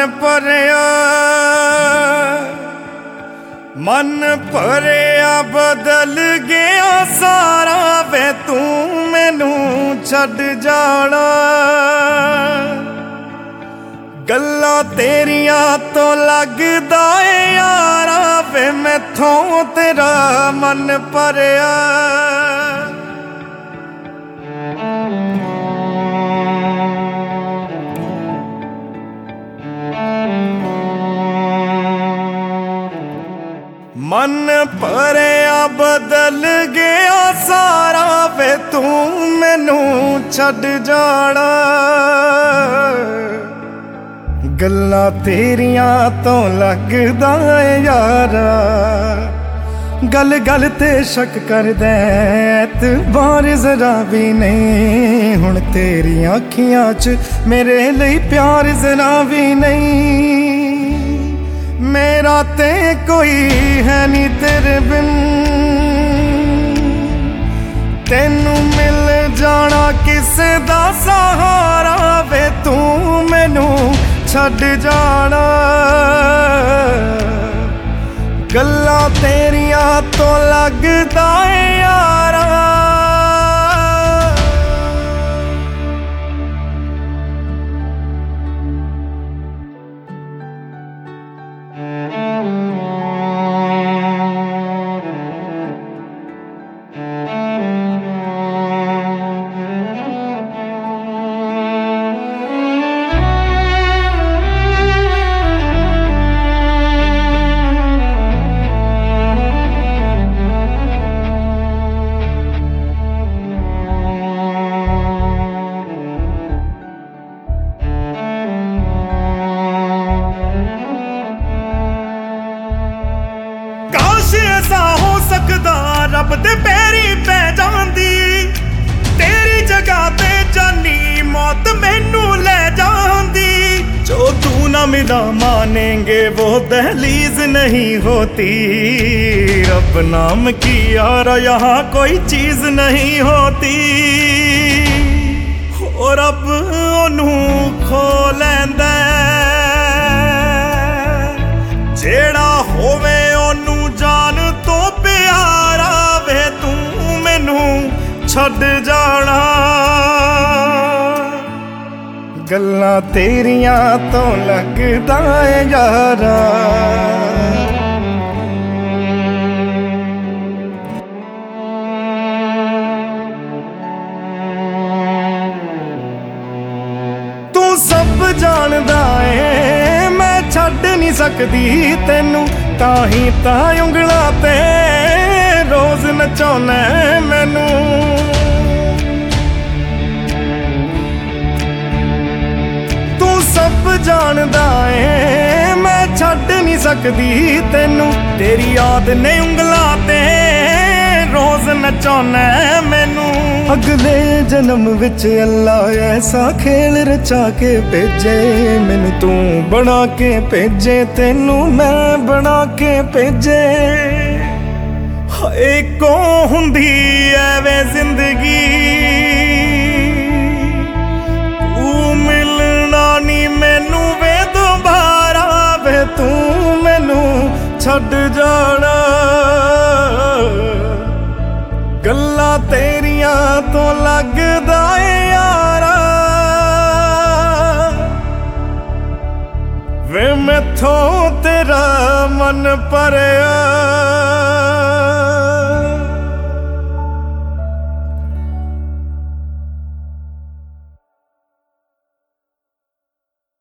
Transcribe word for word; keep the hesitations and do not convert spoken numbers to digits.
ਭਰਿਆ मन भरिया बदल गया सारा वे तू मैनू छड्ड जाना गल्लां तेरियां तो लगदा ए यारा वे मैथों तेरा मन भरिया मन भरिया बदल गया सारा वे तू मैनू छड्ड जाना गल्लां तेरियां तो लगदा ए यारा गल गल ते शक करदा एतबार जरा भी नहीं हुण तेरियां अखियां च मेरे लिए प्यार जरा भी नहीं मेरा ते कोई है नी तेरे बिन तेनू मिल जाना किसे दा सहारा वे तू मैनू छड्ड जाना गल्लां तेरियां तो लगदा ए यारा ऐसा हो सकदा रब दे पैरी पै जांदी तेरी जगह ते जानी मौत मैनू ले जांदी जो तू ना मिला मानेंगे वो दहलीज नहीं होती रब नाम की यार यहाँ कोई चीज नहीं होती और रब ओनू खो लैंदा जेड़ा होवे ओनू जान तो प्यारा वे तू मैनू छड्ड जाना गल्लां तेरियां तो लगदा ए यारा तू सब जानदा ए मैं छड्ड नहीं सकदी तेनू ताही ता उंगलां ते रोज नचाउना मैनू तू सब जानदा ए मैं छड्ड नहीं सकदी तेनू तेरी याद ने उंगलां ते रोज नचाउना मैनू अगले जन्म विच अल्लाह ऐसा खेल रचा के भेजे मैनू तू बना के भेजे तेनू मैं बना के भेजे हाय को हुंदी ऐवे जिंदगी तू मिलना नी मैनू वे दोबारा वे तू मैनू छड्ड जाना गल्लां तेरियां तो लगदा ए यारा वे मैथों तेरा मन भरिया।